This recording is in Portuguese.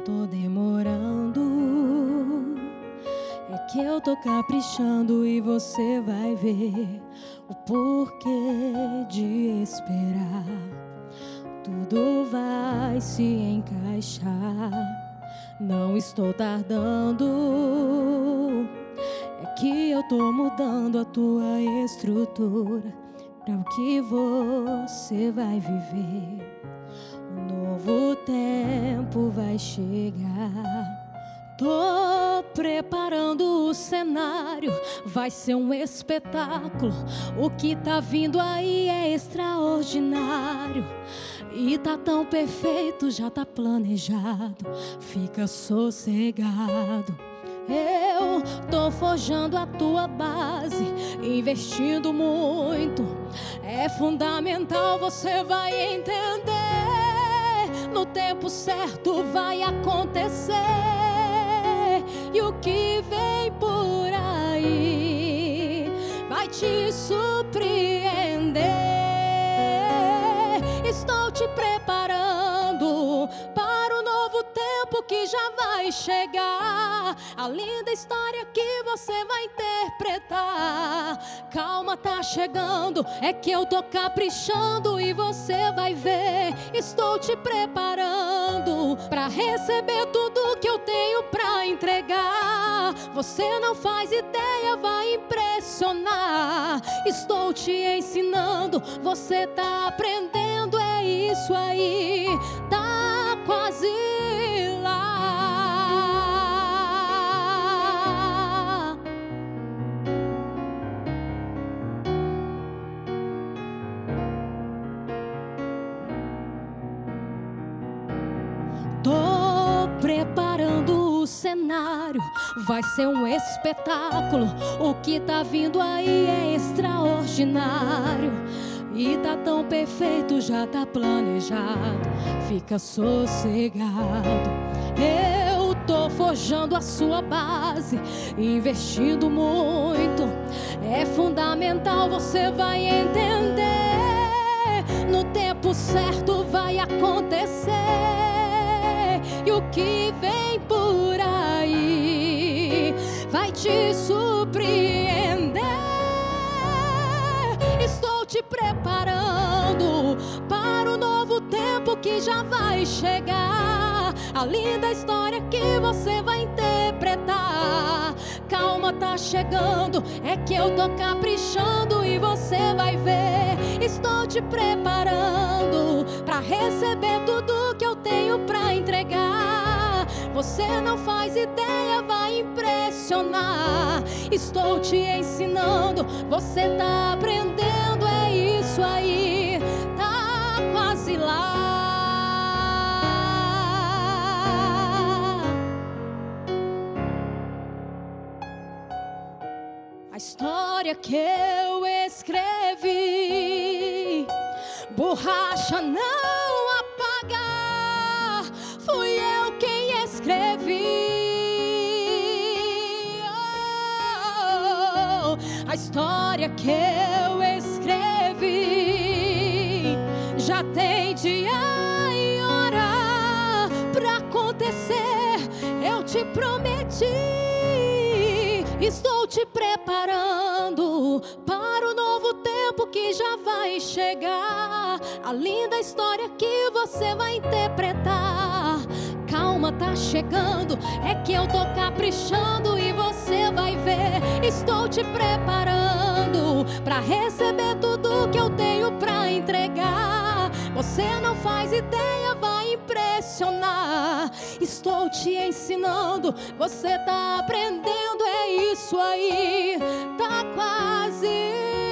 tô demorando, é que eu tô caprichando e você vai ver o porquê de esperar. Tudo vai se encaixar, não estou tardando. É que eu tô mudando a tua estrutura para o que você vai viver. Um novo tempo vai chegar. Tô preparando o cenário, vai ser um espetáculo. O que tá vindo aí é extraordinário. E tá tão perfeito, já tá planejado. Fica sossegado. Eu tô forjando a tua base, investindo muito. É fundamental, você vai entender. No tempo certo vai acontecer. E o que vem por aí vai te surpreender. Estou te preparando para o novo tempo que já vai chegar. A linda história que você vai interpretar. Calma, tá chegando, é que eu tô caprichando e você vai ver. Estou te preparando para receber tudo que eu tenho pra entregar. Você não faz ideia, vai impressionar. Estou te ensinando, você tá aprendendo, é isso aí, tá quase lá. Tô preparando o cenário, vai ser um espetáculo. O que tá vindo aí é extraordinário. E tá tão perfeito, já tá planejado. Fica sossegado. Eu tô forjando a sua base, investindo muito. É fundamental, você vai entender. No tempo certo vai acontecer. E o que vem por aí vai te surpreender. Estou te preparando para o novo tempo que já vai chegar. A linda história que você vai interpretar. Calma, tá chegando, é que eu tô caprichando e você vai ver. Estou te preparando para receber tudo que eu tenho pra entregar. Você não faz ideia, vai impressionar. Estou te ensinando, você tá aprendendo, é isso aí, tá quase lá. A história que eu escrevi, borracha não apaga, fui eu quem escrevi. Oh, a história que eu escrevi já tem dia e hora pra acontecer. Eu te prometi. Estou te preparando para o novo tempo que já vai chegar. A linda história que você vai interpretar. Calma, tá chegando, é que eu tô caprichando e você vai ver. Estou te preparando para receber tudo que eu tenho pra entregar. Você não faz ideia, vai impressionar. Estou te ensinando, você tá aprendendo, é isso aí, tá quase